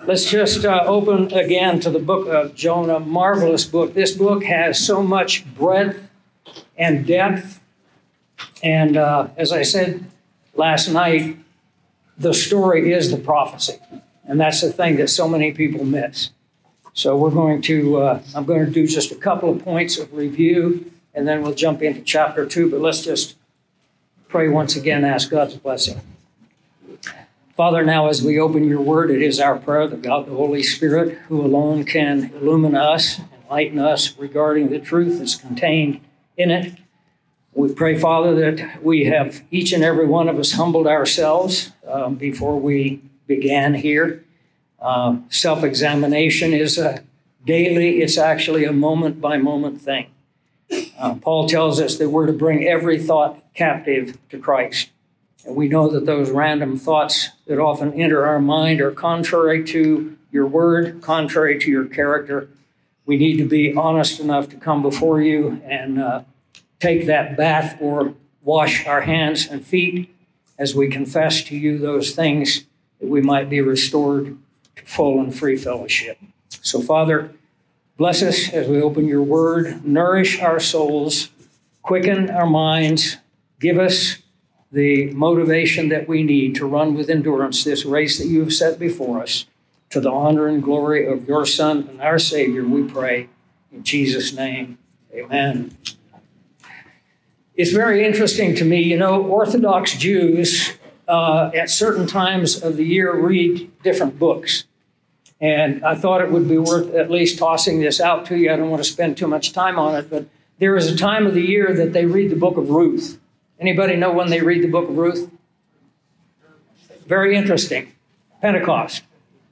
Let's just open again to the book of Jonah, marvelous book. This book has so much breadth and depth. And as I said last night, the story is the prophecy. And that's the thing that so many people miss. So I'm going to do just a couple of points of review, and then we'll jump into chapter 2. But let's just pray once again, ask God's blessing. Father, now as we open your word, it is our prayer that God, the Holy Spirit, who alone can illumine us, enlighten us regarding the truth that's contained in it. We pray, Father, that we have each and every one of us humbled ourselves before we began here. Self-examination is daily, it's actually a moment-by-moment thing. Paul tells us that we're to bring every thought captive to Christ. And we know that those random thoughts that often enter our mind are contrary to your word, contrary to your character. We need to be honest enough to come before you and take that bath or wash our hands and feet as we confess to you those things that we might be restored to full and free fellowship. So, Father, bless us as we open your word, nourish our souls, quicken our minds, give us the motivation that we need to run with endurance this race that you have set before us. To the honor and glory of your Son and our Savior, we pray. In Jesus' name, amen. It's very interesting to me, Orthodox Jews at certain times of the year read different books. And I thought it would be worth at least tossing this out to you. I don't want to spend too much time on it, but there is a time of the year that they read the book of Ruth. Anybody know when they read the book of Ruth? Very interesting. Pentecost.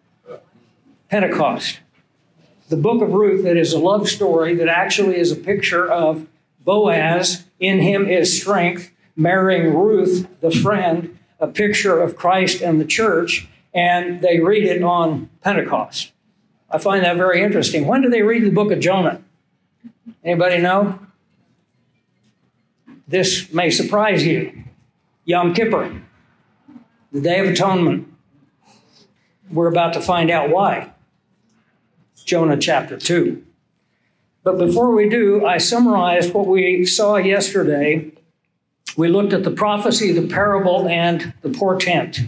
The book of Ruth, that is a love story that actually is a picture of Boaz, in him is strength, marrying Ruth, the friend, a picture of Christ and the church, and they read it on Pentecost. I find that very interesting. When do they read the book of Jonah? Anybody know? This may surprise you. Yom Kippur, the Day of Atonement. We're about to find out why. Jonah chapter 2. But before we do, I summarize what we saw yesterday. We looked at the prophecy, the parable, and the portent.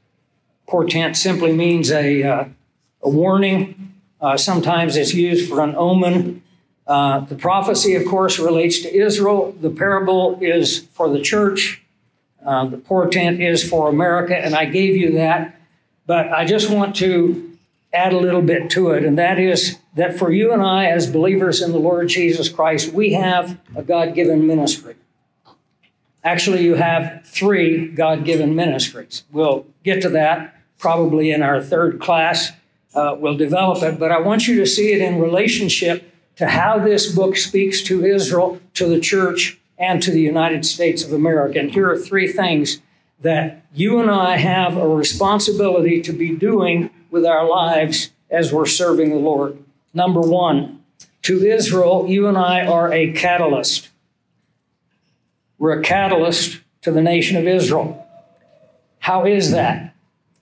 Portent simply means a warning. Sometimes it's used for an omen. The prophecy, of course, relates to Israel. The parable is for the church. The portent is for America, and I gave you that. But I just want to add a little bit to it, and that is that for you and I, as believers in the Lord Jesus Christ, we have a God-given ministry. Actually, you have 3 God-given ministries. We'll get to that probably in our third class. We'll develop it, but I want you to see it in relationship to how this book speaks to Israel, to the church, and to the United States of America. And here are 3 things that you and I have a responsibility to be doing with our lives as we're serving the Lord. Number 1, to Israel, you and I are a catalyst. We're a catalyst to the nation of Israel. How is that?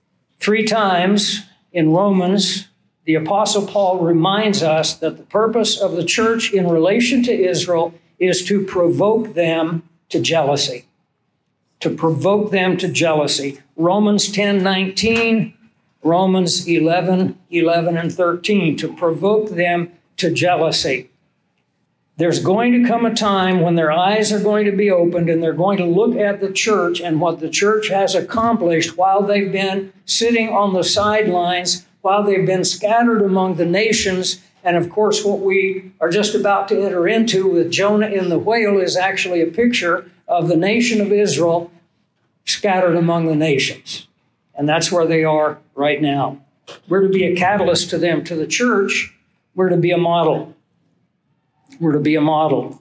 3 times in Romans, the Apostle Paul reminds us that the purpose of the church in relation to Israel is to provoke them to jealousy. To provoke them to jealousy. Romans 10:19, Romans 11:11 and 13, to provoke them to jealousy. There's going to come a time when their eyes are going to be opened and they're going to look at the church and what the church has accomplished while they've been sitting on the sidelines, while they've been scattered among the nations. And of course, what we are just about to enter into with Jonah in the whale is actually a picture of the nation of Israel scattered among the nations. And that's where they are right now. We're to be a catalyst to them, to the church. We're to be a model. We're to be a model.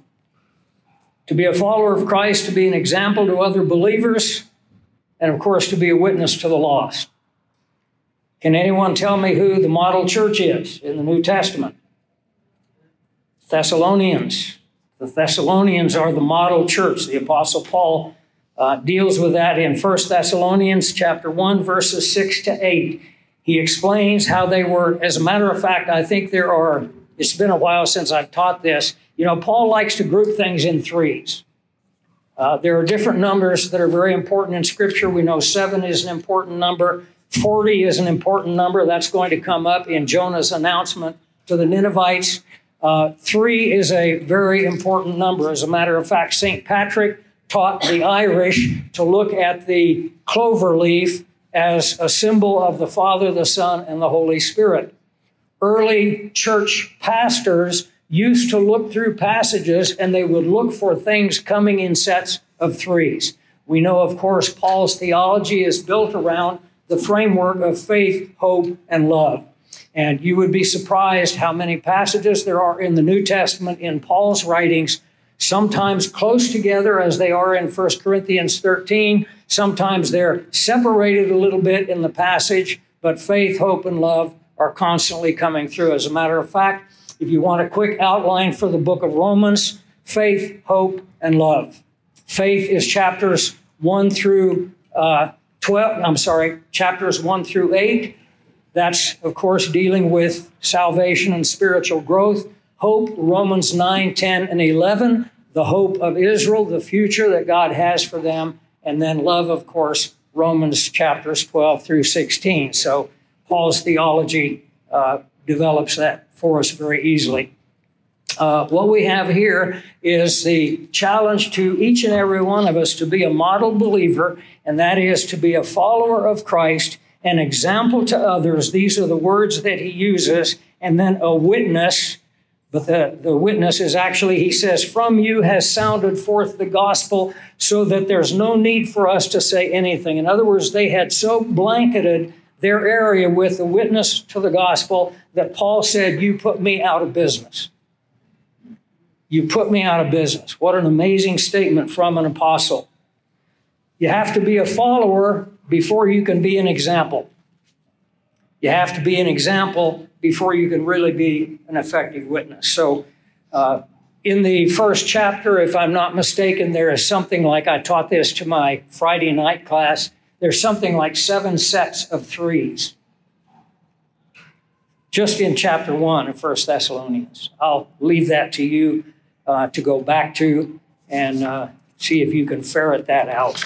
To be a follower of Christ, to be an example to other believers, and of course, to be a witness to the lost. Can anyone tell me who the model church is in the New Testament? Thessalonians. The Thessalonians are the model church. The Apostle Paul deals with that in 1 Thessalonians chapter 1, verses 6 to 8. He explains how they were, as a matter of fact, I think it's been a while since I've taught this. Paul likes to group things in threes. There are different numbers that are very important in Scripture. We know 7 is an important number. 40 is an important number. That's going to come up in Jonah's announcement to the Ninevites. 3 is a very important number. As a matter of fact, St. Patrick taught the Irish to look at the clover leaf as a symbol of the Father, the Son, and the Holy Spirit. Early church pastors used to look through passages and they would look for things coming in sets of threes. We know, of course, Paul's theology is built around the framework of faith, hope, and love. And you would be surprised how many passages there are in the New Testament in Paul's writings, sometimes close together as they are in 1 Corinthians 13. Sometimes they're separated a little bit in the passage, but faith, hope, and love are constantly coming through. As a matter of fact, if you want a quick outline for the book of Romans, faith, hope, and love. Faith is chapters 1 through chapters 1 through 8. That's, of course, dealing with salvation and spiritual growth. Hope, Romans 9, 10, and 11, the hope of Israel, the future that God has for them. And then love, of course, Romans chapters 12 through 16. So Paul's theology develops that for us very easily. What we have here is the challenge to each and every one of us to be a model believer, and that is to be a follower of Christ, an example to others. These are the words that he uses, and then a witness. But the witness is actually, he says, from you has sounded forth the gospel so that there's no need for us to say anything. In other words, they had so blanketed their area with the witness to the gospel that Paul said, you put me out of business. You put me out of business. What an amazing statement from an apostle. You have to be a follower before you can be an example. You have to be an example before you can really be an effective witness. So in the first chapter, if I'm not mistaken, there is something like, I taught this to my Friday night class, there's something like 7 sets of threes. Just in chapter 1 of 1 Thessalonians. I'll leave that to you to go back to and see if you can ferret that out.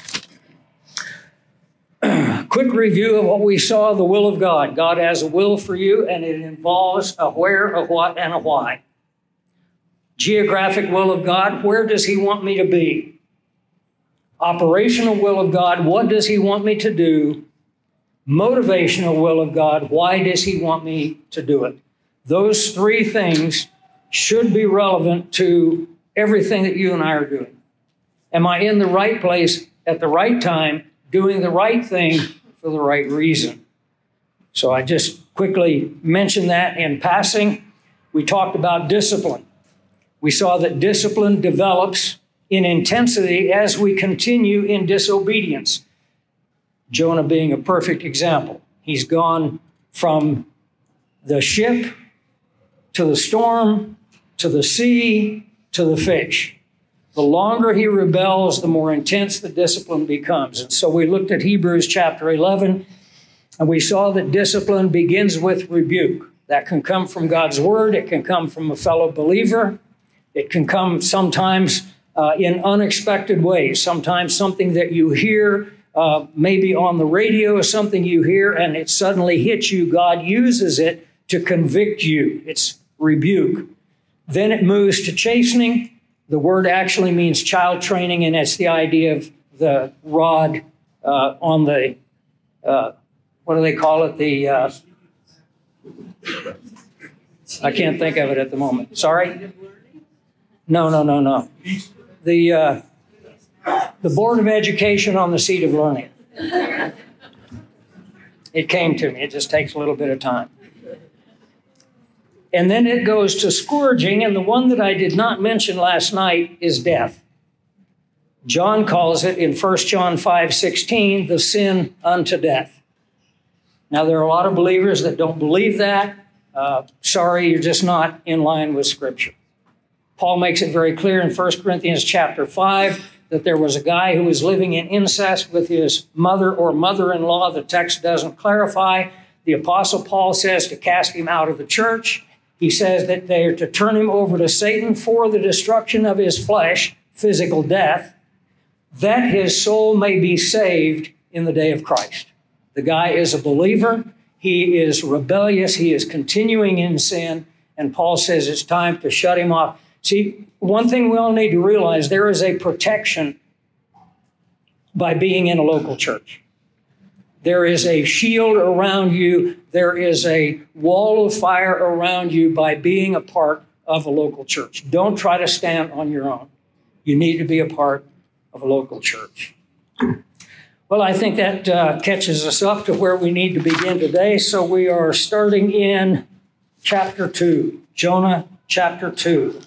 Quick review of what we saw, the will of God. God has a will for you, and it involves a where, a what, and a why. Geographic will of God, where does he want me to be? Operational will of God, what does he want me to do? Motivational will of God, why does he want me to do it? Those 3 things should be relevant to everything that you and I are doing. Am I in the right place at the right time, doing the right thing for the right reason? So I just quickly mentioned that in passing. We talked about discipline. We saw that discipline develops in intensity as we continue in disobedience. Jonah being a perfect example. He's gone from the ship to the storm, to the sea, to the fish. The longer he rebels, the more intense the discipline becomes. And so we looked at Hebrews chapter 11, and we saw that discipline begins with rebuke. That can come from God's word. It can come from a fellow believer. It can come sometimes in unexpected ways. Sometimes something that you hear, maybe on the radio, something you hear, and it suddenly hits you. God uses it to convict you. It's rebuke. Then it moves to chastening. The word actually means child training, and it's the idea of the rod on the, what do they call it? I can't think of it at the moment. Sorry? No. The Board of Education on the seat of learning. It came to me. It just takes a little bit of time. And then it goes to scourging, and the one that I did not mention last night is death. John calls it in 1 John 5:16, the sin unto death. Now, there are a lot of believers that don't believe that. Sorry, you're just not in line with Scripture. Paul makes it very clear in 1 Corinthians chapter 5 that there was a guy who was living in incest with his mother or mother-in-law. The text doesn't clarify. The Apostle Paul says to cast him out of the church. He says that they are to turn him over to Satan for the destruction of his flesh, physical death, that his soul may be saved in the day of Christ. The guy is a believer. He is rebellious. He is continuing in sin. And Paul says it's time to shut him off. See, one thing we all need to realize, there is a protection by being in a local church. There is a shield around you. There is a wall of fire around you by being a part of a local church. Don't try to stand on your own. You need to be a part of a local church. Well, I think that catches us up to where we need to begin today. So we are starting in chapter 2, Jonah chapter 2.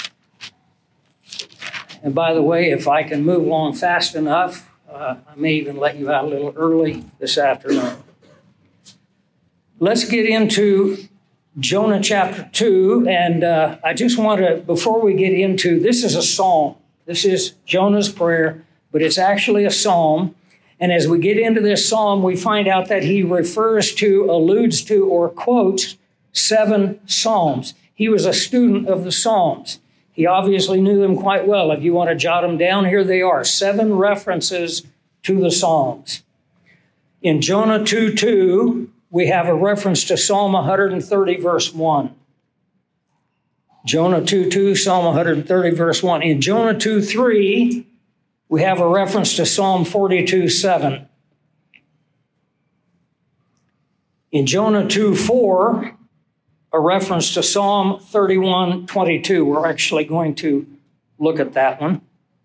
And by the way, if I can move along fast enough, I may even let you out a little early this afternoon. Let's get into Jonah chapter 2. And I just want to, before we get into, this is a psalm. This is Jonah's prayer, but it's actually a psalm. And as we get into this psalm, we find out that he refers to, alludes to, or quotes 7 psalms. He was a student of the Psalms. He obviously knew them quite well. If you want to jot them down, here they are. 7 references to the Psalms. In Jonah 2:2, we have a reference to Psalm 130, verse 1. Jonah 2:2, Psalm 130, verse 1. In Jonah 2:3, we have a reference to Psalm 42:7. In Jonah 2:4, a reference to Psalm 31:22. We're actually going to look at that one.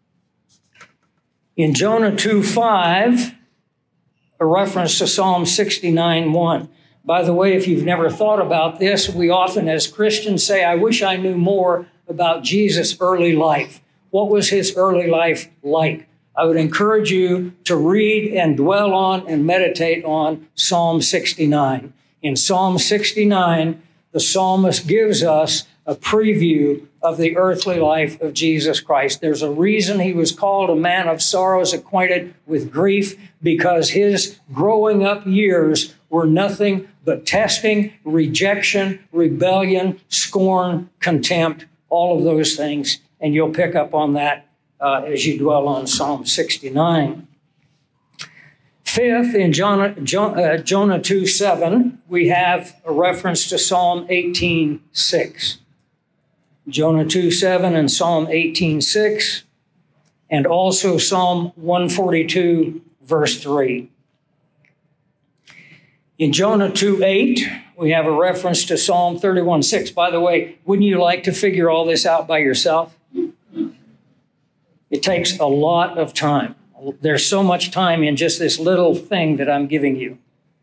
In Jonah 2:5, a reference to Psalm 69:1. By the way, if you've never thought about this, we often as Christians say, I wish I knew more about Jesus' early life. What was his early life like? I would encourage you to read and dwell on and meditate on Psalm 69. In Psalm 69, the psalmist gives us a preview of the earthly life of Jesus Christ. There's a reason he was called a man of sorrows, acquainted with grief, because his growing up years were nothing but testing, rejection, rebellion, scorn, contempt, all of those things. And you'll pick up on that as you dwell on Psalm 69. Fifth, in Jonah 2:7, we have a reference to Psalm 18:6. Jonah 2:7 and Psalm 18:6, and also Psalm 142, verse 3. In Jonah 2:8, we have a reference to Psalm 31:6. By the way, wouldn't you like to figure all this out by yourself? It takes a lot of time. There's so much time in just this little thing that I'm giving you.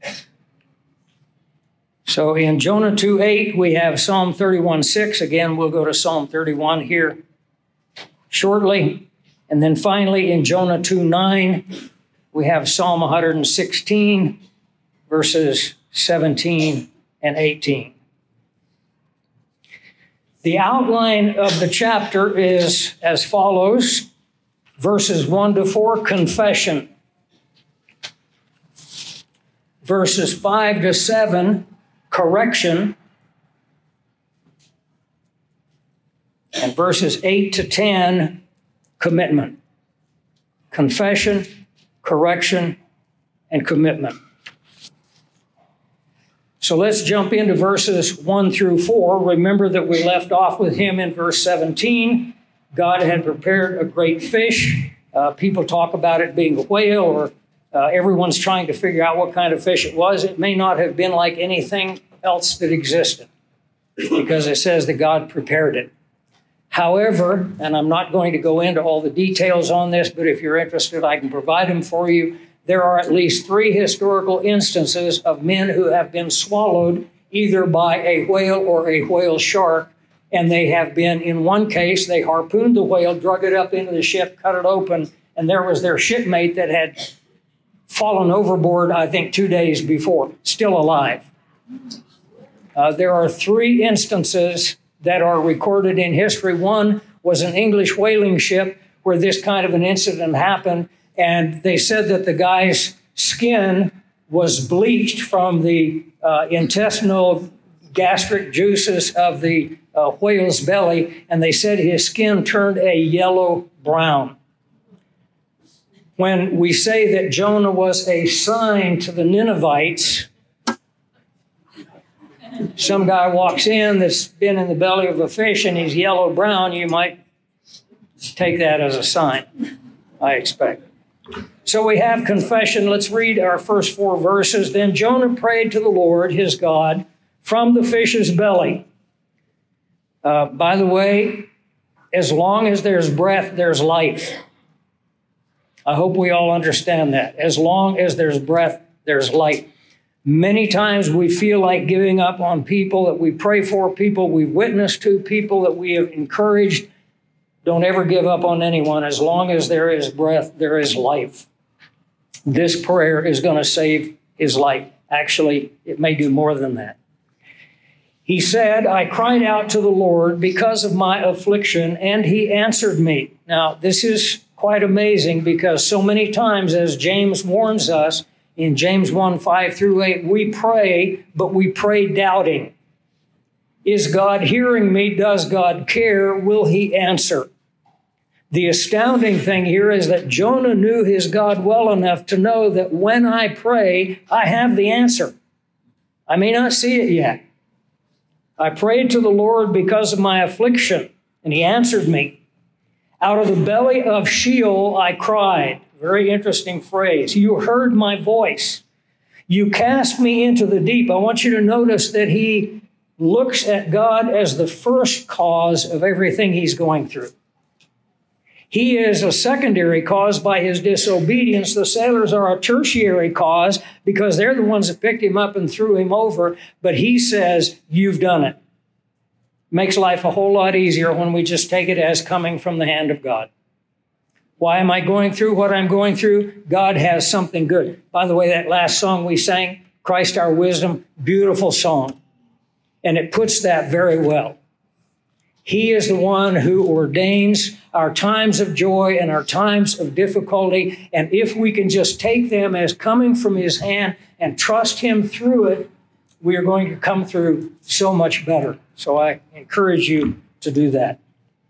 So in Jonah 2:8, we have Psalm 31:6. Again, we'll go to Psalm 31 here shortly. And then finally, in Jonah 2:9, we have Psalm 116, verses 17 and 18. The outline of the chapter is as follows. Verses 1 to 4, confession. Verses 5 to 7, correction. And verses 8 to 10, commitment. Confession, correction, and commitment. So let's jump into verses 1 through 4. Remember that we left off with him in verse 17. God had prepared a great fish. People talk about it being a whale, or everyone's trying to figure out what kind of fish it was. It may not have been like anything else that existed, because it says that God prepared it. However, and I'm not going to go into all the details on this, but if you're interested, I can provide them for you. There are at least 3 historical instances of men who have been swallowed either by a whale or a whale shark. And they have been, in one case, they harpooned the whale, drug it up into the ship, cut it open, and there was their shipmate that had fallen overboard, I think, 2 days before, still alive. There are 3 instances that are recorded in history. One was an English whaling ship where this kind of an incident happened, and they said that the guy's skin was bleached from the intestinal gastric juices of the whale's belly, and they said his skin turned a yellow brown. When we say that Jonah was a sign to the Ninevites, some guy walks in that's been in the belly of a fish and he's yellow-brown, you might take that as a sign, I expect. So we have confession. Let's read our first 4 verses. Then Jonah prayed to the Lord, his God, from the fish's belly. By the way, as long as there's breath, there's life. I hope we all understand that. As long as there's breath, there's life. Many times we feel like giving up on people that we pray for, people we've witnessed to, people that we have encouraged. Don't ever give up on anyone. As long as there is breath, there is life. This prayer is going to save his life. Actually, it may do more than that. He said, I cried out to the Lord because of my affliction, and he answered me. Now, this is quite amazing because so many times, as James warns us in James 1:5-8, we pray, but we pray doubting. Is God hearing me? Does God care? Will he answer? The astounding thing here is that Jonah knew his God well enough to know that when I pray, I have the answer. I may not see it yet. I prayed to the Lord because of my affliction, and he answered me. Out of the belly of Sheol I cried. Very interesting phrase. You heard my voice. You cast me into the deep. I want you to notice that he looks at God as the first cause of everything he's going through. He is a secondary cause by his disobedience. The sailors are a tertiary cause because they're the ones that picked him up and threw him over. But he says, you've done it. Makes life a whole lot easier when we just take it as coming from the hand of God. Why am I going through what I'm going through? God has something good. By the way, that last song we sang, Christ Our Wisdom, beautiful song. And it puts that very well. He is the one who ordains our times of joy and our times of difficulty. And if we can just take them as coming from his hand and trust him through it, we are going to come through so much better. So I encourage you to do that.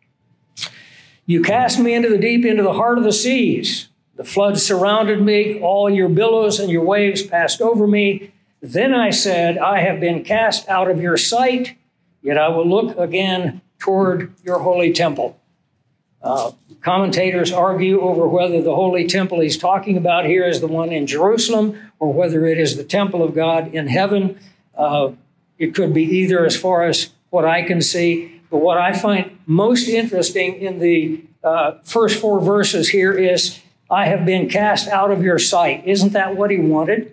You cast me into the deep, into the heart of the seas. The floods surrounded me. All your billows and your waves passed over me. Then I said, I have been cast out of your sight, yet I will look again toward your holy temple. Commentators argue over whether the holy temple he's talking about here is the one in Jerusalem or whether it is the temple of God in heaven. It could be either as far as what I can see. But what I find most interesting in the first 4 verses here is, I have been cast out of your sight. Isn't that what he wanted?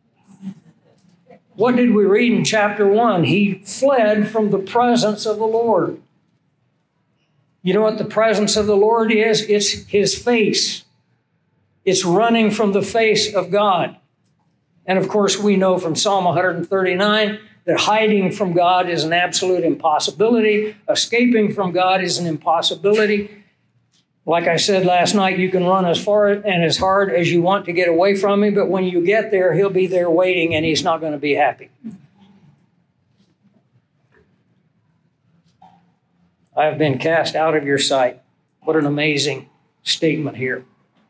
What did we read in chapter 1? He fled from the presence of the Lord. You know what the presence of the Lord is? It's his face. It's running from the face of God. And of course, we know from Psalm 139 that hiding from God is an absolute impossibility. Escaping from God is an impossibility. Like I said last night, you can run as far and as hard as you want to get away from him, but when you get there, he'll be there waiting and he's not going to be happy. I have been cast out of your sight. What an amazing statement here.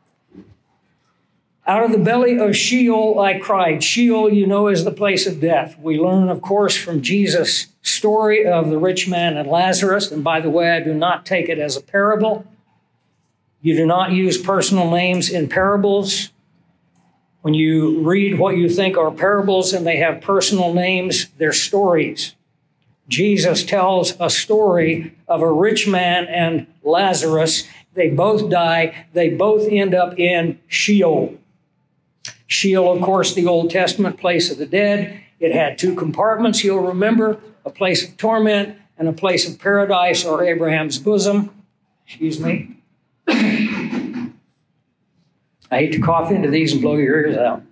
Out of the belly of Sheol I cried. Sheol, you know, is the place of death. We learn, of course, from Jesus' story of the rich man and Lazarus. And by the way, I do not take it as a parable. You do not use personal names in parables. When you read what you think are parables and they have personal names, they're stories. Jesus tells a story of a rich man and Lazarus. They both die. They both end up in Sheol. Sheol, of course, the Old Testament place of the dead. It had 2 compartments, you'll remember, a place of torment and a place of paradise, or Abraham's bosom. Excuse me. I hate to cough into these and blow your ears out.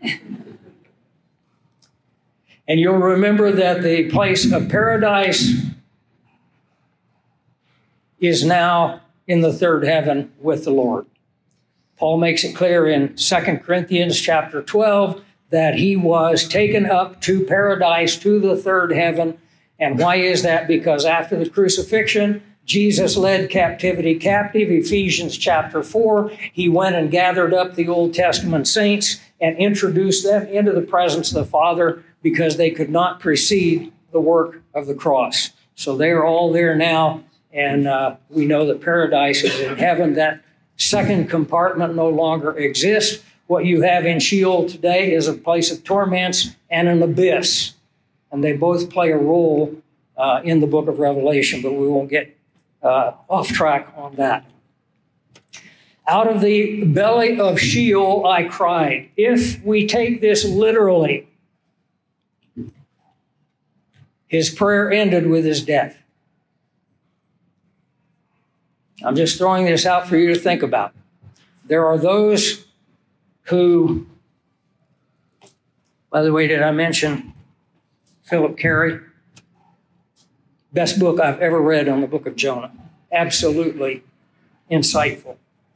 And you'll remember that the place of paradise is now in the 3rd heaven with the Lord. Paul makes it clear in 2 Corinthians chapter 12 that he was taken up to paradise, to the third heaven. And why is that? Because after the crucifixion, Jesus led captivity captive. Ephesians chapter 4, he went and gathered up the Old Testament saints and introduced them into the presence of the Father because they could not precede the work of the cross. So they are all there now, and we know that paradise is in heaven. That second compartment no longer exists. What you have in Sheol today is a place of torments and an abyss, and they both play a role in the book of Revelation, but we won't get off track on that. Out of the belly of Sheol I cried. If we take this literally, his prayer ended with his death. I'm just throwing this out for you to think about. There are those who, by the way, did I mention Philip Carey? Best book I've ever read on the book of Jonah. Absolutely insightful.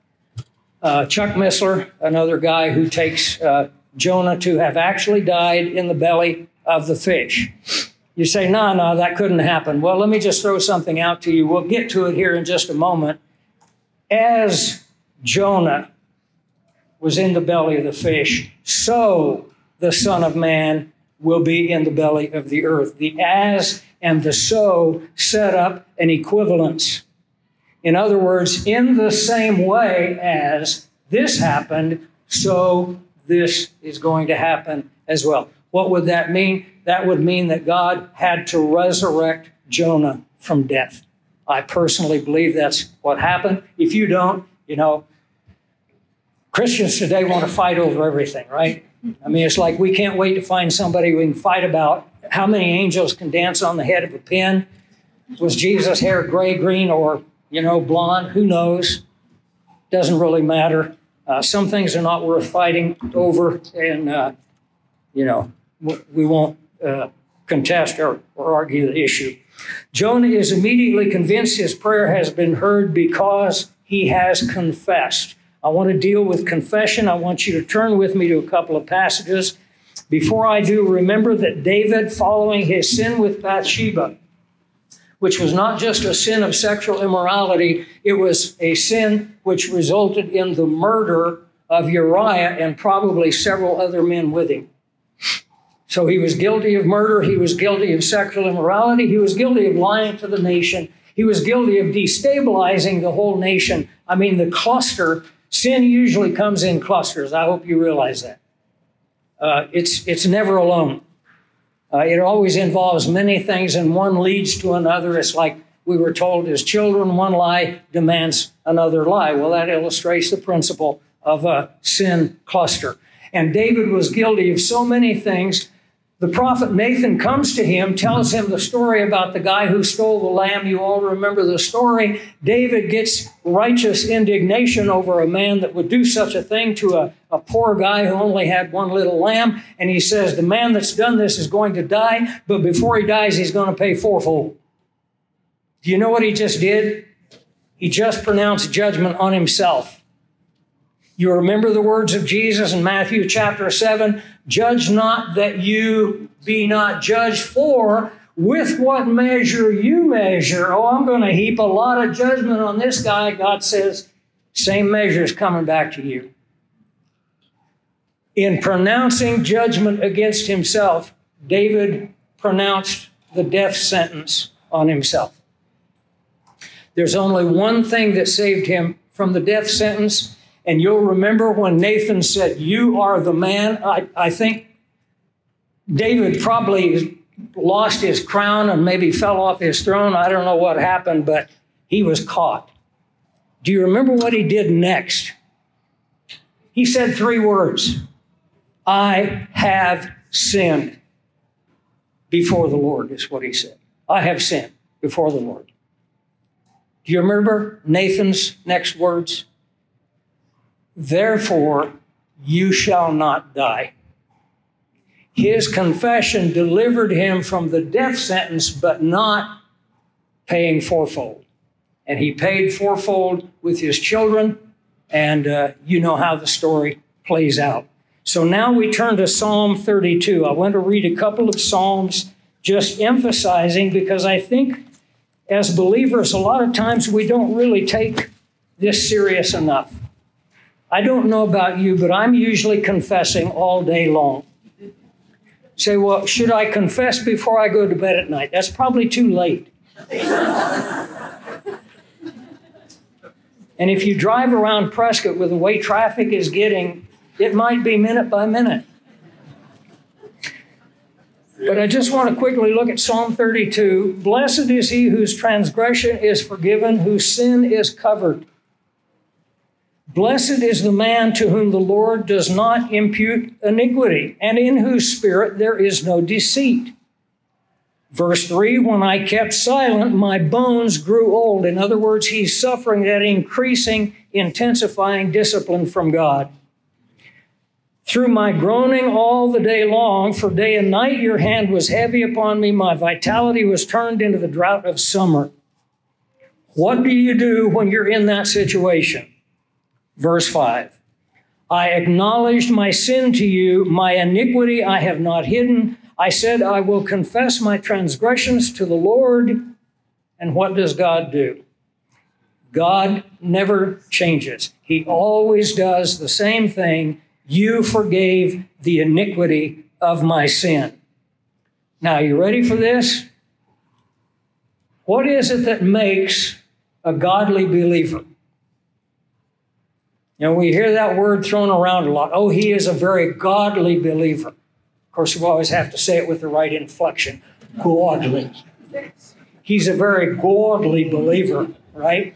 Chuck Missler, another guy who takes Jonah to have actually died in the belly of the fish. You say, no, that couldn't happen. Well, let me just throw something out to you. We'll get to it here in just a moment. As Jonah was in the belly of the fish, so the Son of Man will be in the belly of the earth. The as and the so set up an equivalence. In other words, in the same way as this happened, so this is going to happen as well. What would that mean? That would mean that God had to resurrect Jonah from death. I personally believe that's what happened. If you don't, Christians today want to fight over everything, right? I mean, it's like we can't wait to find somebody we can fight about. How many angels can dance on the head of a pin? Was Jesus' hair gray, green, or, blonde? Who knows? Doesn't really matter. Some things are not worth fighting over, and, we won't contest or argue the issue. Jonah is immediately convinced his prayer has been heard because he has confessed. I want to deal with confession. I want you to turn with me to a couple of passages. Before I do, remember that David, following his sin with Bathsheba, which was not just a sin of sexual immorality, it was a sin which resulted in the murder of Uriah and probably several other men with him. So he was guilty of murder. He was guilty of sexual immorality. He was guilty of lying to the nation. He was guilty of destabilizing the whole nation. I mean, the cluster, sin usually comes in clusters. I hope you realize that. It's never alone. It always involves many things, and one leads to another. It's like we were told as children, one lie demands another lie. Well, that illustrates the principle of a sin cluster. And David was guilty of so many things. The prophet Nathan comes to him, tells him the story about the guy who stole the lamb. You all remember the story. David gets righteous indignation over a man that would do such a thing to a poor guy who only had one little lamb. And he says, the man that's done this is going to die, but before he dies, he's going to pay fourfold. Do you know what he just did? He just pronounced judgment on himself. You remember the words of Jesus in Matthew chapter 7, judge not that you be not judged, for with what measure you measure, I'm going to heap a lot of judgment on this guy. God says, same measure is coming back to you. In pronouncing judgment against himself, David pronounced the death sentence on himself. There's only one thing that saved him from the death sentence. And you'll remember when Nathan said, you are the man. I think David probably lost his crown and maybe fell off his throne. I don't know what happened, but he was caught. Do you remember what he did next? He said 3 words. I have sinned before the Lord, is what he said. I have sinned before the Lord. Do you remember Nathan's next words? Therefore, you shall not die. His confession delivered him from the death sentence, but not paying fourfold. And he paid fourfold with his children, and you know how the story plays out. So now we turn to Psalm 32. I want to read a couple of Psalms just emphasizing, because I think as believers, a lot of times we don't really take this serious enough. I don't know about you, but I'm usually confessing all day long. Say, well, should I confess before I go to bed at night? That's probably too late. And if you drive around Prescott with the way traffic is getting, it might be minute by minute. But I just want to quickly look at Psalm 32. Blessed is he whose transgression is forgiven, whose sin is covered. Blessed is the man to whom the Lord does not impute iniquity, and in whose spirit there is no deceit. Verse 3, when I kept silent, my bones grew old. In other words, he's suffering that increasing, intensifying discipline from God. Through my groaning all the day long, for day and night your hand was heavy upon me. My vitality was turned into the drought of summer. What do you do when you're in that situation? Verse 5, I acknowledged my sin to you. My iniquity I have not hidden. I said, I will confess my transgressions to the Lord. And what does God do? God never changes. He always does the same thing. You forgave the iniquity of my sin. Now, you ready for this? What is it that makes a godly believer? You know, we hear that word thrown around a lot. Oh, he is a very godly believer. Of course, you always have to say it with the right inflection. Godly. He's a very godly believer, right?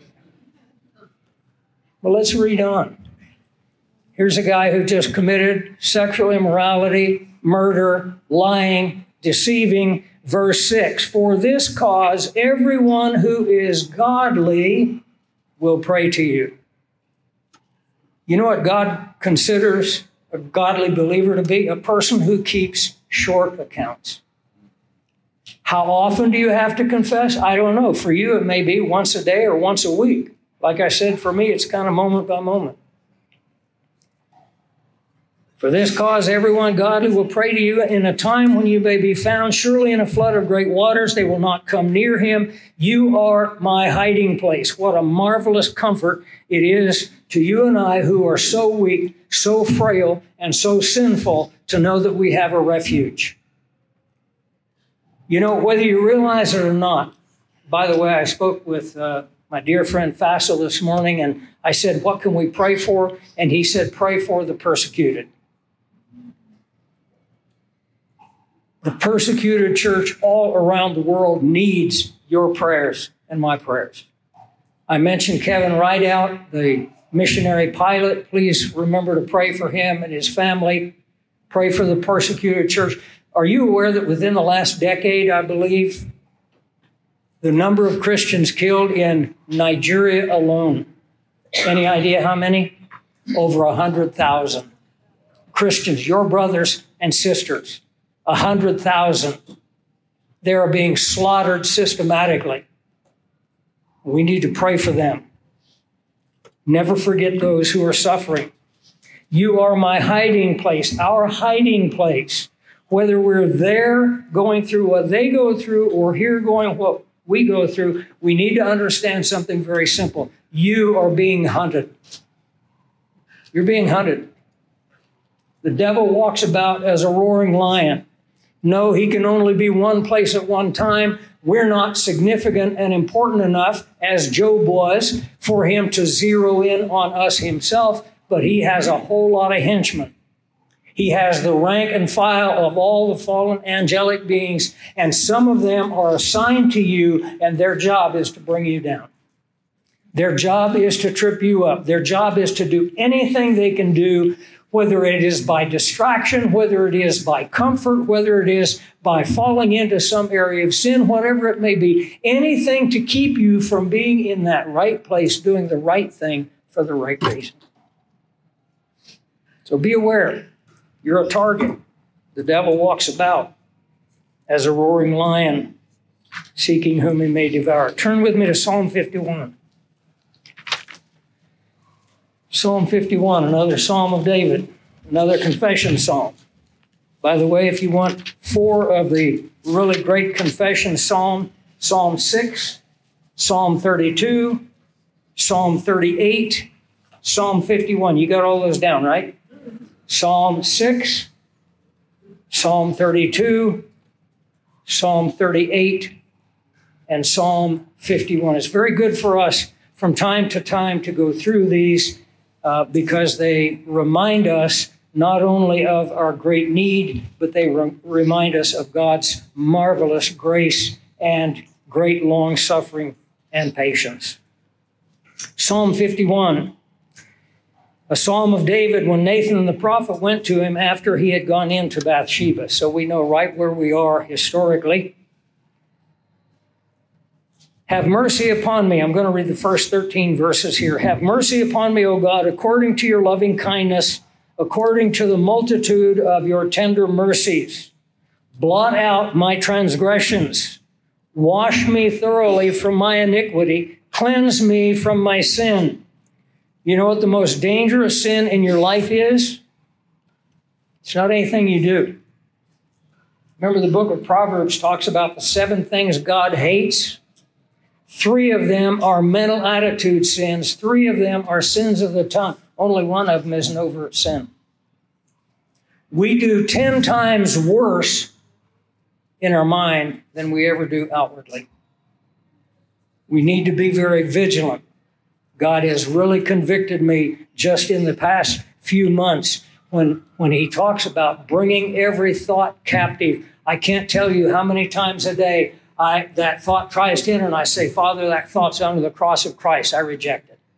Well, let's read on. Here's a guy who just committed sexual immorality, murder, lying, deceiving. Verse 6, for this cause everyone who is godly will pray to you. You know what God considers a godly believer to be? A person who keeps short accounts. How often do you have to confess? I don't know. For you, it may be once a day or once a week. Like I said, for me, it's kind of moment by moment. For this cause, everyone godly will pray to you in a time when you may be found. Surely in a flood of great waters, they will not come near him. You are my hiding place. What a marvelous comfort it is to you and I who are so weak, so frail, and so sinful to know that we have a refuge. You know, whether you realize it or not, by the way, I spoke with my dear friend Fassel this morning, and I said, what can we pray for? And he said, pray for the persecuted. The persecuted church all around the world needs your prayers and my prayers. I mentioned Kevin Rideout, the missionary pilot. Please remember to pray for him and his family. Pray for the persecuted church. Are you aware that within the last decade, I believe, the number of Christians killed in Nigeria alone, any idea how many? Over 100,000 Christians, your brothers and sisters. 100,000. They are being slaughtered systematically. We need to pray for them. Never forget those who are suffering. You are my hiding place, our hiding place. Whether we're there going through what they go through or here going what we go through, we need to understand something very simple. You are being hunted. You're being hunted. The devil walks about as a roaring lion. No, he can only be one place at one time. We're not significant and important enough, as Job was, for him to zero in on us himself, but he has a whole lot of henchmen. He has the rank and file of all the fallen angelic beings, and some of them are assigned to you, and their job is to bring you down. Their job is to trip you up. Their job is to do anything they can do, whether it is by distraction, whether it is by comfort, whether it is by falling into some area of sin, whatever it may be, anything to keep you from being in that right place, doing the right thing for the right reason. So be aware. You're a target. The devil walks about as a roaring lion, seeking whom he may devour. Turn with me to Psalm 51. Psalm 51, another Psalm of David. Another confession psalm. By the way, if you want 4 of the really great confession psalm, Psalm 6, Psalm 32, Psalm 38, Psalm 51. You got all those down, right? Psalm 6, Psalm 32, Psalm 38, and Psalm 51. It's very good for us from time to time to go through these because they remind us not only of our great need, but they remind us of God's marvelous grace and great long-suffering and patience. Psalm 51, a psalm of David when Nathan the prophet went to him after he had gone into Bathsheba. So we know right where we are historically. Have mercy upon me. I'm going to read the first 13 verses here. Have mercy upon me, O God, according to your loving kindness, according to the multitude of your tender mercies. Blot out my transgressions. Wash me thoroughly from my iniquity. Cleanse me from my sin. You know what the most dangerous sin in your life is? It's not anything you do. Remember the book of Proverbs talks about the 7 things God hates? 3 of them are mental attitude sins. 3 of them are sins of the tongue. Only one of them is an overt sin. We do 10 times worse in our mind than we ever do outwardly. We need to be very vigilant. God has really convicted me just in the past few months when he talks about bringing every thought captive. I can't tell you how many times a day that thought tries in and I say, Father, that thought's under the cross of Christ. I reject it.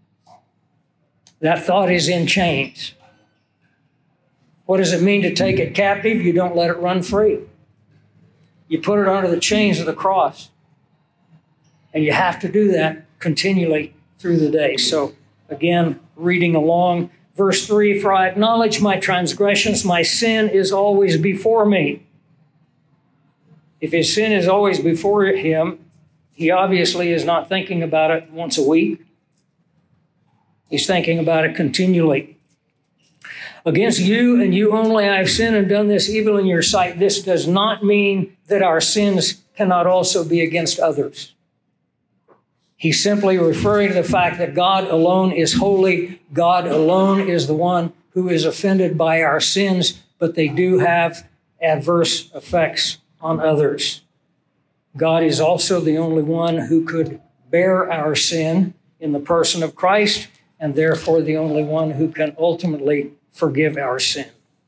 That thought is in chains. What does it mean to take it captive? You don't let it run free. You put it under the chains of the cross. And you have to do that continually through the day. So again, reading along, verse 3, for I acknowledge my transgressions, my sin is always before me. If his sin is always before him, he obviously is not thinking about it once a week. He's thinking about it continually. Against you and you only I have sinned and done this evil in your sight. This does not mean that our sins cannot also be against others. He's simply referring to the fact that God alone is holy. God alone is the one who is offended by our sins, but they do have adverse effects on others. God is also the only one who could bear our sin in the person of Christ, and therefore the only one who can ultimately forgive our sin.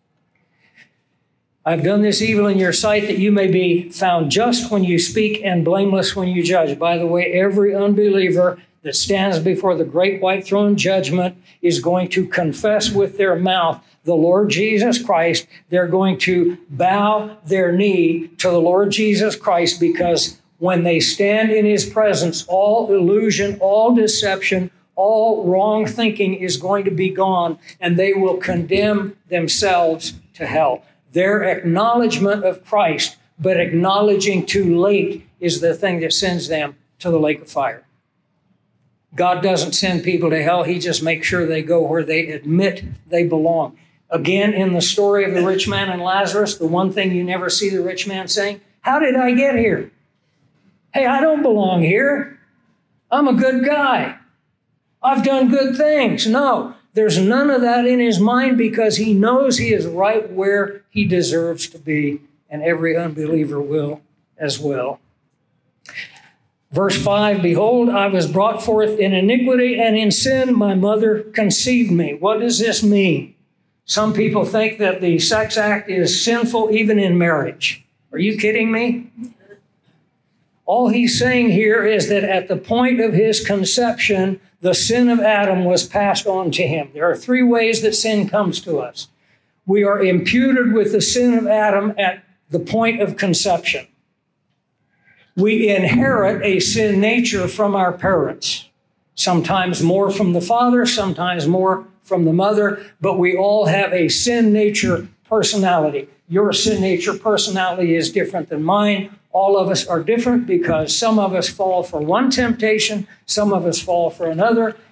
I've done this evil in your sight that you may be found just when you speak and blameless when you judge. By the way, every unbeliever that stands before the great white throne judgment is going to confess with their mouth the Lord Jesus Christ. They're going to bow their knee to the Lord Jesus Christ, because when they stand in his presence, all illusion, all deception, all wrong thinking is going to be gone, and they will condemn themselves to hell. Their acknowledgement of Christ, but acknowledging too late, is the thing that sends them to the lake of fire. God doesn't send people to hell. He just makes sure they go where they admit they belong. Again, in the story of the rich man and Lazarus, the one thing you never see the rich man saying, how did I get here? Hey, I don't belong here. I'm a good guy. I've done good things. No, there's none of that in his mind, because he knows he is right where he deserves to be, and every unbeliever will as well. Verse 5, behold, I was brought forth in iniquity, and in sin my mother conceived me. What does this mean? Some people think that the sex act is sinful even in marriage. Are you kidding me? All he's saying here is that at the point of his conception, the sin of Adam was passed on to him. There are 3 ways that sin comes to us. We are imputed with the sin of Adam at the point of conception. We inherit a sin nature from our parents, sometimes more from the father, sometimes more from the mother, but we all have a sin nature personality. Your sin nature personality is different than mine. All of us are different because some of us fall for one temptation, some of us fall for another,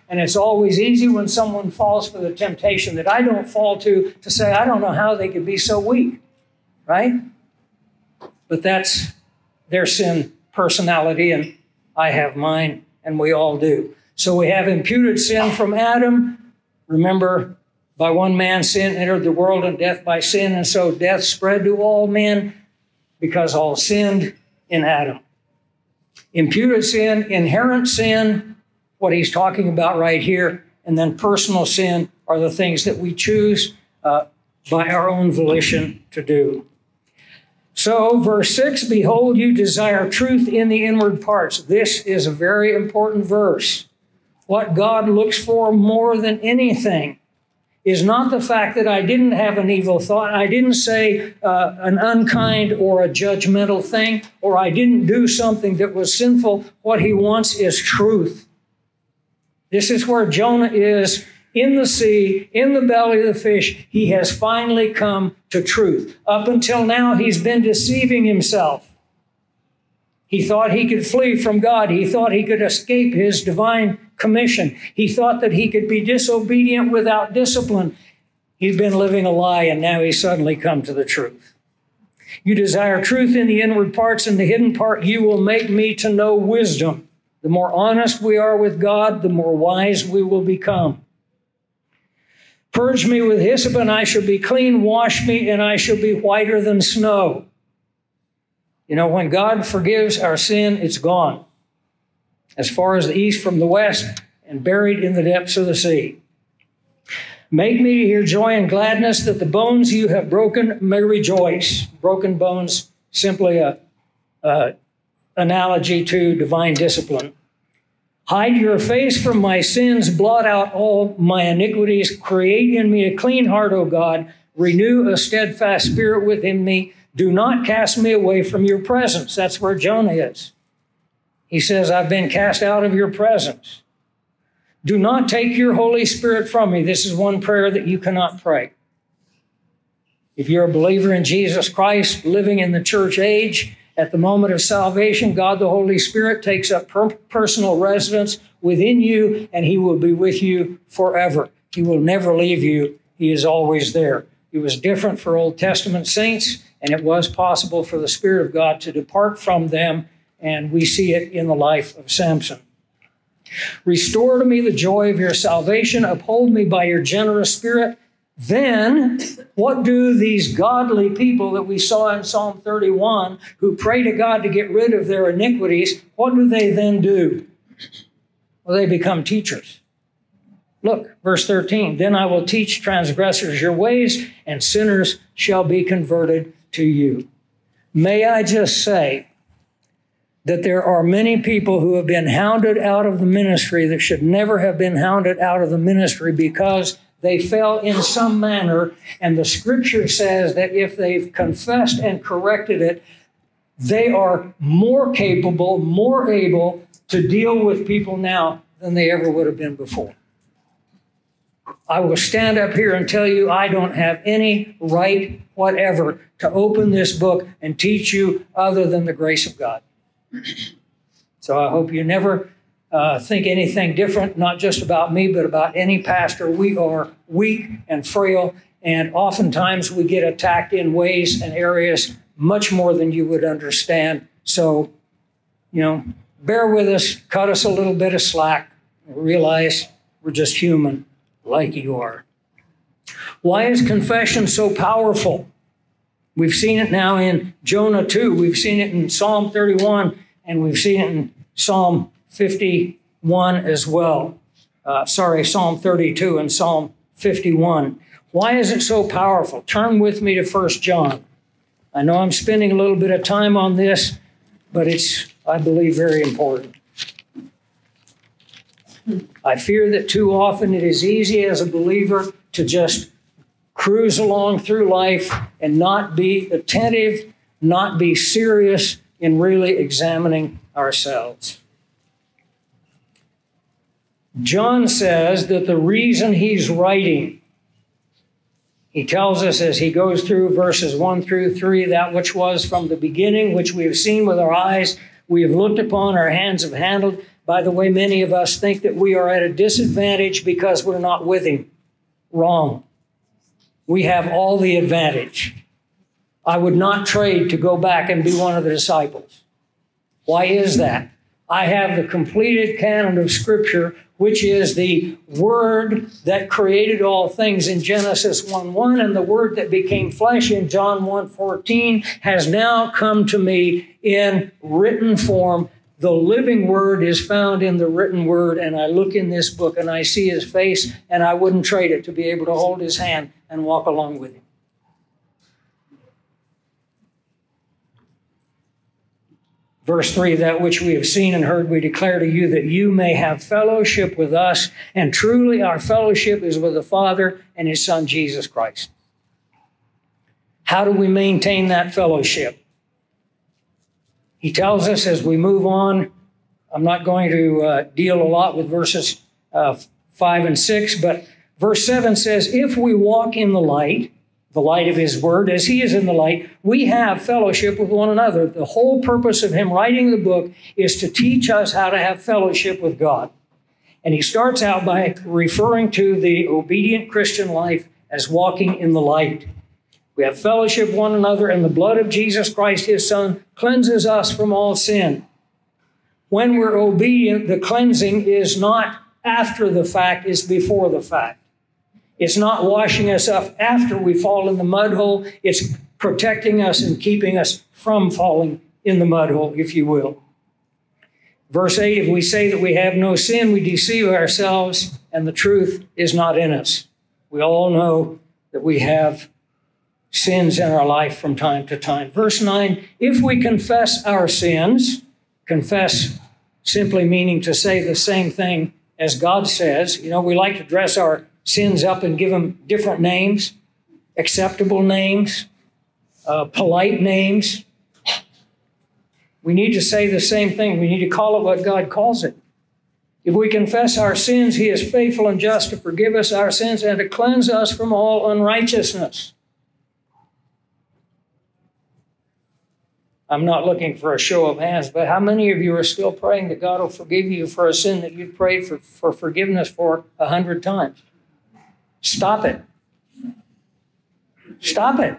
And it's always easy when someone falls for the temptation that I don't fall to say, I don't know how they could be so weak, right? But that's their sin personality, and I have mine, and we all do. So we have imputed sin from Adam. Remember, by one man sin entered the world, and death by sin, and so death spread to all men because all sinned in Adam. Imputed sin, inherent sin, what he's talking about right here, and then personal sin are the things that we choose by our own volition to do. So, verse 6, behold, you desire truth in the inward parts. This is a very important verse. What God looks for more than anything is not the fact that I didn't have an evil thought, I didn't say an unkind or a judgmental thing, or I didn't do something that was sinful. What he wants is truth. This is where Jonah is in the sea, in the belly of the fish. He has finally come to truth. Up until now, he's been deceiving himself. He thought he could flee from God. He thought he could escape his divine commission. He thought that he could be disobedient without discipline. He's been living a lie, and now he's suddenly come to the truth. You desire truth in the inward parts, and the hidden part you will make me to know wisdom. The more honest we are with God, the more wise we will become. Purge me with hyssop, and I shall be clean. Wash me, and I shall be whiter than snow. You know, when God forgives our sin, it's gone, as far as the east from the west, and buried in the depths of the sea. Make me to hear joy and gladness, that the bones you have broken may rejoice. Broken bones, simply a analogy to divine discipline. Hide your face from my sins, blot out all my iniquities. Create in me a clean heart, O God. Renew a steadfast spirit within me. Do not cast me away from your presence. That's where Jonah is. He says, I've been cast out of your presence. Do not take your Holy Spirit from me. This is one prayer that you cannot pray. If you're a believer in Jesus Christ, living in the church age, at the moment of salvation, God the Holy Spirit takes up personal residence within you, and he will be with you forever. He will never leave you. He is always there. It was different for Old Testament saints, and it was possible for the Spirit of God to depart from them, and we see it in the life of Samson. Restore to me the joy of your salvation. Uphold me by your generous spirit. Then, what do these godly people that we saw in Psalm 31 who pray to God to get rid of their iniquities, what do they then do? Well, they become teachers. Look, verse 13, then I will teach transgressors your ways, and sinners shall be converted to you. May I just say that there are many people who have been hounded out of the ministry that should never have been hounded out of the ministry because they fell in some manner, and the scripture says that if they've confessed and corrected it, they are more capable, more able to deal with people now than they ever would have been before. I will stand up here and tell you I don't have any right whatever to open this book and teach you other than the grace of God. So I hope you never think anything different, not just about me, but about any pastor. We are weak and frail, and oftentimes we get attacked in ways and areas much more than you would understand. So, bear with us, cut us a little bit of slack, realize we're just human like you are. Why is confession so powerful? We've seen it now in Jonah 2. We've seen it in Psalm 31, and we've seen it in Psalm 51 as well. Psalm 32 and Psalm 51. Why is it so powerful? Turn with me to 1 John. I know I'm spending a little bit of time on this, but it's, I believe, very important. I fear that too often it is easy as a believer to just cruise along through life and not be attentive, not be serious in really examining ourselves. John says that the reason he's writing, he tells us as he goes through verses 1 through 3, that which was from the beginning, which we have seen with our eyes, we have looked upon, our hands have handled, By the way, many of us think that we are at a disadvantage because we're not with him. Wrong. We have all the advantage. I would not trade to go back and be one of the disciples. Why is that? I have the completed canon of Scripture, which is the Word that created all things in Genesis 1:1, and the Word that became flesh in John 1:14 has now come to me in written form. The living Word is found in the written Word, and I look in this book and I see his face, and I wouldn't trade it to be able to hold his hand and walk along with him. Verse 3, that which we have seen and heard we declare to you, that you may have fellowship with us, and truly our fellowship is with the Father and his Son, Jesus Christ. How do we maintain that fellowship? He tells us as we move on, I'm not going to deal a lot with verses 5 and 6, but verse 7 says, if we walk in the light of his word, as he is in the light, we have fellowship with one another. The whole purpose of him writing the book is to teach us how to have fellowship with God. And he starts out by referring to the obedient Christian life as walking in the light. We have fellowship with one another, and the blood of Jesus Christ, his Son, cleanses us from all sin. When we're obedient, the cleansing is not after the fact, it's before the fact. It's not washing us up after we fall in the mud hole. It's protecting us and keeping us from falling in the mud hole, if you will. Verse 8, if we say that we have no sin, we deceive ourselves, and the truth is not in us. We all know that we have sins in our life from time to time. Verse 9, if we confess our sins, confess simply meaning to say the same thing as God says. You know, we like to dress our sins up and give them different names, acceptable names, polite names. We need to say the same thing. We need to call it what God calls it. If we confess our sins, he is faithful and just to forgive us our sins and to cleanse us from all unrighteousness. I'm not looking for a show of hands, but how many of you are still praying that God will forgive you for a sin that you've prayed for forgiveness for 100 times? Stop it. Stop it.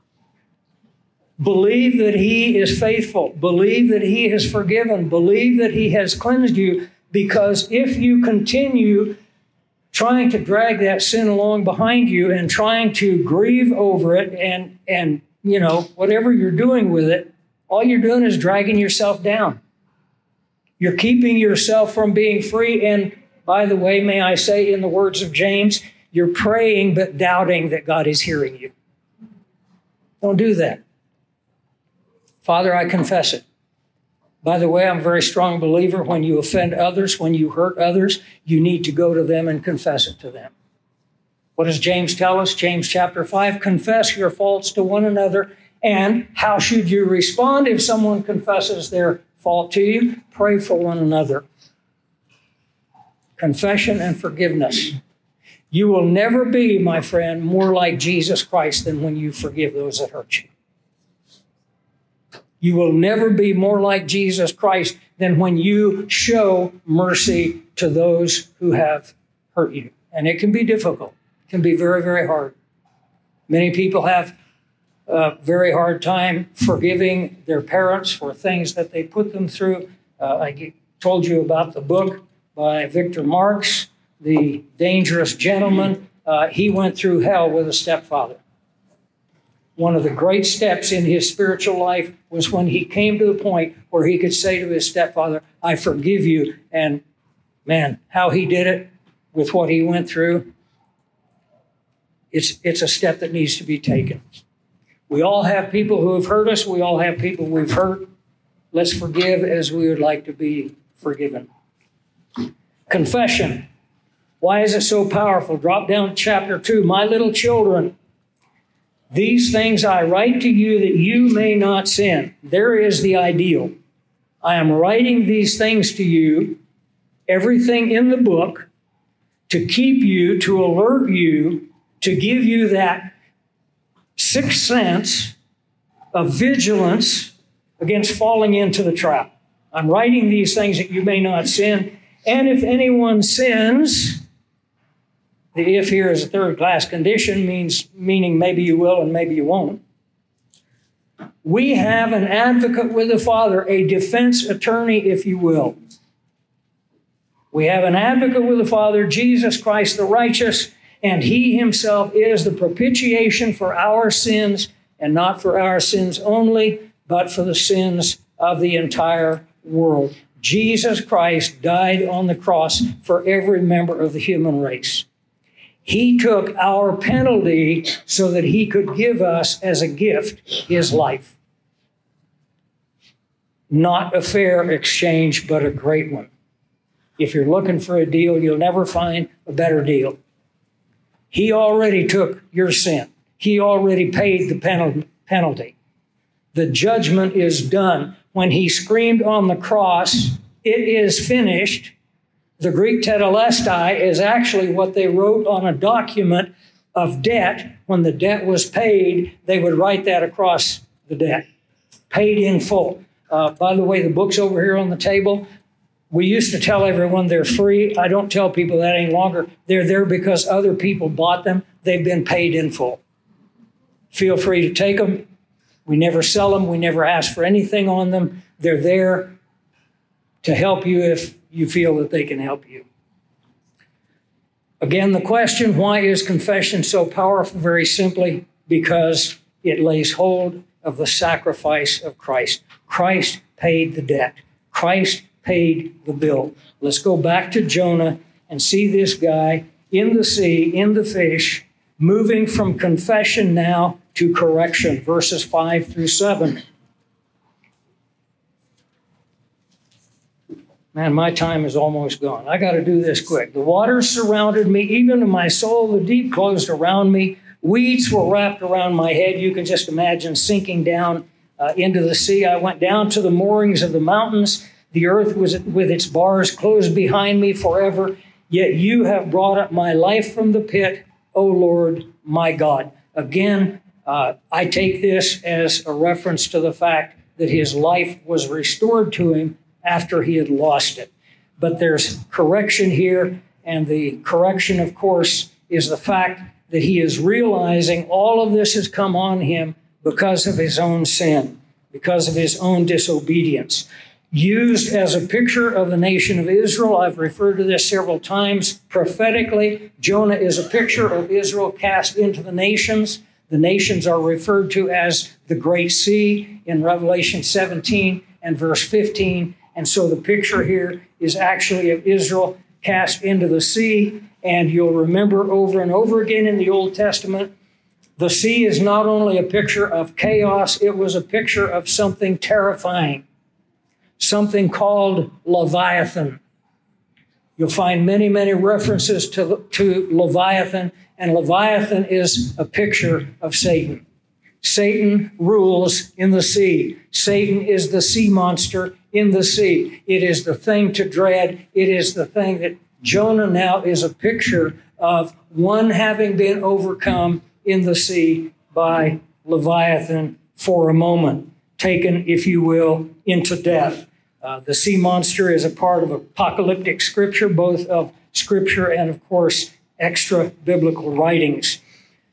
Believe that he is faithful. Believe that he has forgiven. Believe that he has cleansed you, because if you continue trying to drag that sin along behind you and trying to grieve over it and you know, whatever you're doing with it, all you're doing is dragging yourself down. You're keeping yourself from being free. And by the way, may I say in the words of James, you're praying but doubting that God is hearing you. Don't do that. Father, I confess it. By the way, I'm a very strong believer when you offend others, when you hurt others, you need to go to them and confess it to them. What does James tell us? James chapter 5, confess your faults to one another. And how should you respond if someone confesses their fault to you? Pray for one another. Confession and forgiveness. You will never be, my friend, more like Jesus Christ than when you forgive those that hurt you. You will never be more like Jesus Christ than when you show mercy to those who have hurt you. And it can be difficult. It can be very, very hard. Many people have a very hard time forgiving their parents for things that they put them through. I told you about the book by Victor Marx, The Dangerous Gentleman. He went through hell with a stepfather. One of the great steps in his spiritual life was when he came to the point where he could say to his stepfather, I forgive you. And man, how he did it with what he went through, it's a step that needs to be taken. We all have people who have hurt us. We all have people we've hurt. Let's forgive as we would like to be forgiven. Confession. Why is it so powerful? Drop down to chapter 2. My little children, these things I write to you that you may not sin. There is the ideal. I am writing these things to you, everything in the book, to keep you, to alert you, to give you that sixth sense of vigilance against falling into the trap. I'm writing these things that you may not sin. And if anyone sins, the if here is a third-class condition, meaning maybe you will and maybe you won't. We have an advocate with the Father, a defense attorney, if you will. We have an advocate with the Father, Jesus Christ the righteous, and he himself is the propitiation for our sins, and not for our sins only, but for the sins of the entire world. Jesus Christ died on the cross for every member of the human race. He took our penalty so that he could give us as a gift his life. Not a fair exchange, but a great one. If you're looking for a deal, you'll never find a better deal. He already took your sin. He already paid the penalty. The judgment is done. When he screamed on the cross, "It is finished," the Greek tetelestai is actually what they wrote on a document of debt. When the debt was paid, they would write that across the debt. Paid in full. By the way, the books over here on the table, we used to tell everyone they're free. I don't tell people that any longer. They're there because other people bought them. They've been paid in full. Feel free to take them. We never sell them. We never ask for anything on them. They're there to help you if you feel that they can help you. Again, the question, why is confession so powerful? Very simply, because it lays hold of the sacrifice of Christ. Christ paid the debt. Christ paid the bill. Let's go back to Jonah and see this guy in the sea, in the fish, moving from confession now to correction, verses 5 through 7. Man, my time is almost gone. I got to do this quick. The waters surrounded me, even in my soul, the deep closed around me. Weeds were wrapped around my head. You can just imagine sinking down into the sea. I went down to the moorings of the mountains. The earth was with its bars closed behind me forever. Yet you have brought up my life from the pit, O Lord, my God. Again, I take this as a reference to the fact that his life was restored to him after he had lost it. But there's correction here, and the correction, of course, is the fact that he is realizing all of this has come on him because of his own sin, because of his own disobedience. Used as a picture of the nation of Israel, I've referred to this several times. Prophetically, Jonah is a picture of Israel cast into the nations. The nations are referred to as the Great Sea in Revelation 17 and verse 15. And so the picture here is actually of Israel cast into the sea. And you'll remember over and over again in the Old Testament, the sea is not only a picture of chaos, it was a picture of something terrifying, something called Leviathan. You'll find many, many references to Leviathan, and Leviathan is a picture of Satan. Satan rules in the sea. Satan is the sea monster in the sea. It is the thing to dread. It is the thing that Jonah now is a picture of, one having been overcome in the sea by Leviathan for a moment, taken, if you will, into death. The sea monster is a part of apocalyptic scripture, both of scripture and, of course, extra biblical writings.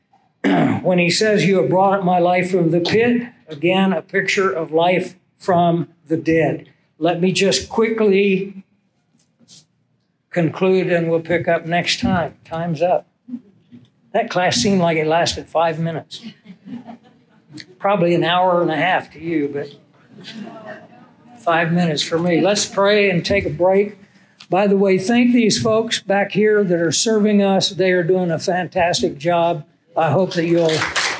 When he says, you have brought up my life from the pit, again, a picture of life from the dead. Let me just quickly conclude and we'll pick up next time. Time's up. That class seemed like it lasted 5 minutes. Probably an hour and a half to you, but 5 minutes for me. Let's pray and take a break. By the way, thank these folks back here that are serving us. They are doing a fantastic job. I hope that you'll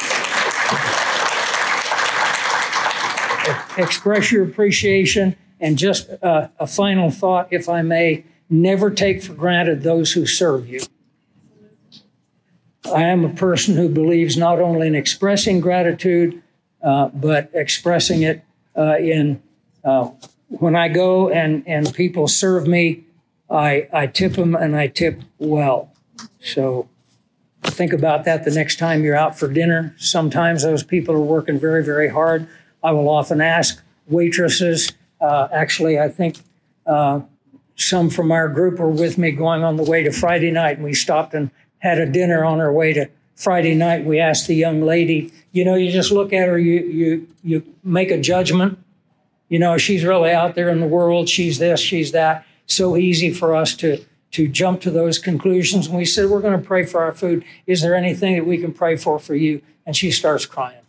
express your appreciation. And just a final thought, if I may, never take for granted those who serve you. I am a person who believes not only in expressing gratitude, but expressing it in when I go and people serve me, I tip them and I tip well. So think about that the next time you're out for dinner. Sometimes those people are working very, very hard. I will often ask waitresses, Actually, I think some from our group were with me going on the way to Friday night, and we stopped and had a dinner on our way to Friday night. We asked the young lady, you just look at her, you make a judgment. She's really out there in the world. She's this, she's that. So easy for us to jump to those conclusions. And we said, we're going to pray for our food. Is there anything that we can pray for you? And she starts crying.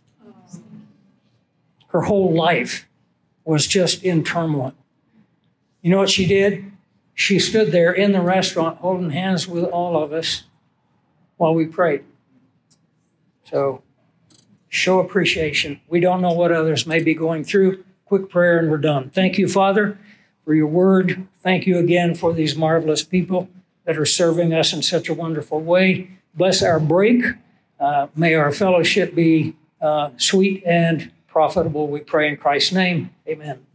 Her whole life was just in turmoil. You know what she did? She stood there in the restaurant holding hands with all of us while we prayed. So show appreciation. We don't know what others may be going through. Quick prayer and we're done. Thank you, Father, for your word. Thank you again for these marvelous people that are serving us in such a wonderful way. Bless our break. May our fellowship be sweet and profitable. We pray in Christ's name. Amen.